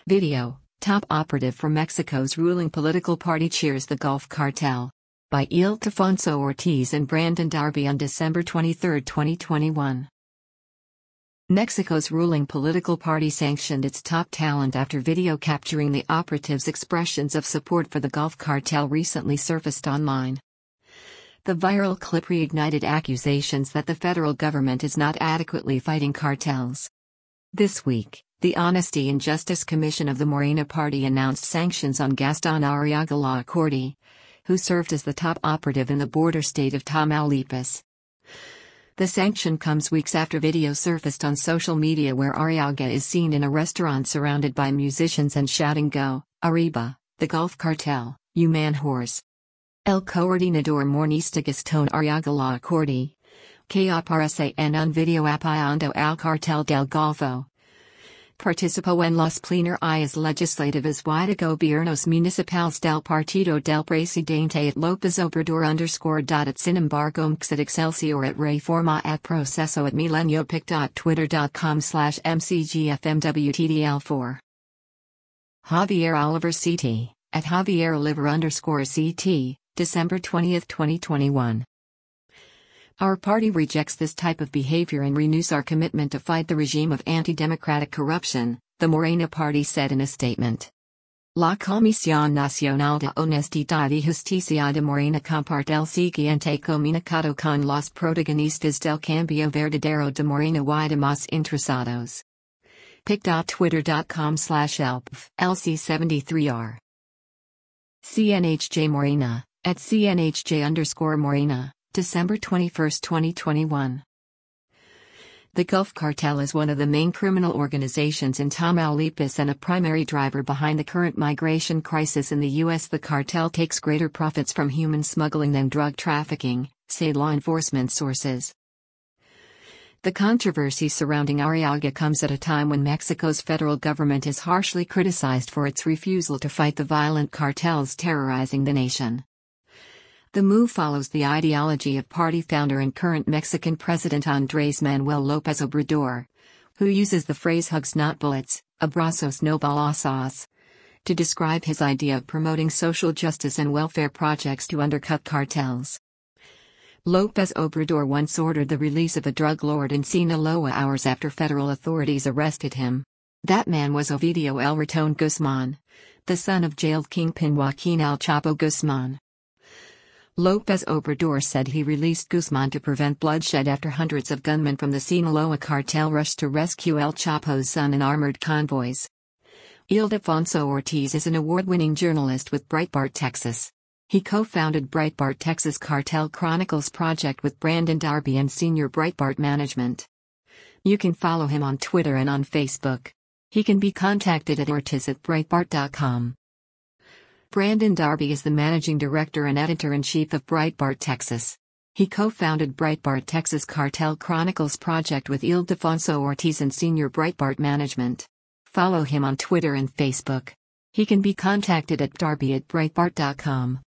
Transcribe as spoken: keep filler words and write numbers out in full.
Video: Top operative for Mexico's ruling political party cheers the Gulf Cartel. By Ildefonso Ortiz and Brandon Darby on December twenty-third, twenty twenty-one. Mexico's ruling political party sanctioned its top talent after video capturing the operatives' expressions of support for the Gulf Cartel recently surfaced online. The viral clip reignited accusations that the federal government is not adequately fighting cartels. This week, the Honesty and Justice Commission of the Morena Party announced sanctions on Gaston Arriagada Corti, who served as the top operative in the border state of Tamaulipas. The sanction comes weeks after video surfaced on social media where Arriaga is seen in a restaurant surrounded by musicians and shouting "Go, Arriba, the Gulf Cartel, you man horse." El coordinador mornista Gastón Arriagada Corti, que aparece en un video apoyando al Cartel del Golfo, participó en las plenarias legislativas y de gobiernos municipales del partido del presidente López Obrador underscore dot at sin embargo mxit excelsior at reforma at proceso at mileniopic.twitter.com slash mcgfmwtdl4. Javier Oliver C T, at Javier Oliver underscore C T, December twentieth, twenty twenty-one. Our party rejects this type of behavior and renews our commitment to fight the regime of anti-democratic corruption, the Morena Party said in a statement. La Comisión Nacional de Honestidad y Justicia de Morena comparte el siguiente comunicado con los protagonistas del cambio verdadero de Morena y demás interesados. pic.twitter.com slash elpf L C seventy-three R. C N H J Morena, at C N H J underscore Morena. December twenty-first, twenty twenty-one. The Gulf Cartel is one of the main criminal organizations in Tamaulipas and a primary driver behind the current migration crisis in the U S. The cartel takes greater profits from human smuggling than drug trafficking, say law enforcement sources. The controversy surrounding Arriaga comes at a time when Mexico's federal government is harshly criticized for its refusal to fight the violent cartels terrorizing the nation. The move follows the ideology of party founder and current Mexican President Andrés Manuel López Obrador, who uses the phrase "hugs not bullets, abrazos no balazos," to describe his idea of promoting social justice and welfare projects to undercut cartels. López Obrador once ordered the release of a drug lord in Sinaloa hours after federal authorities arrested him. That man was Ovidio El Ratón Guzmán, the son of jailed kingpin Joaquín El Chapo Guzmán. López Obrador said he released Guzmán to prevent bloodshed after hundreds of gunmen from the Sinaloa cartel rushed to rescue El Chapo's son in armored convoys. Ildefonso Ortiz is an award-winning journalist with Breitbart Texas. He co-founded Breitbart Texas Cartel Chronicles project with Brandon Darby and senior Breitbart management. You can follow him on Twitter and on Facebook. He can be contacted at ortiz at breitbart dot com. Brandon Darby is the managing director and editor-in-chief of Breitbart Texas. He co-founded Breitbart Texas Cartel Chronicles project with Ildefonso Ortiz and senior Breitbart management. Follow him on Twitter and Facebook. He can be contacted at darby at breitbart dot com.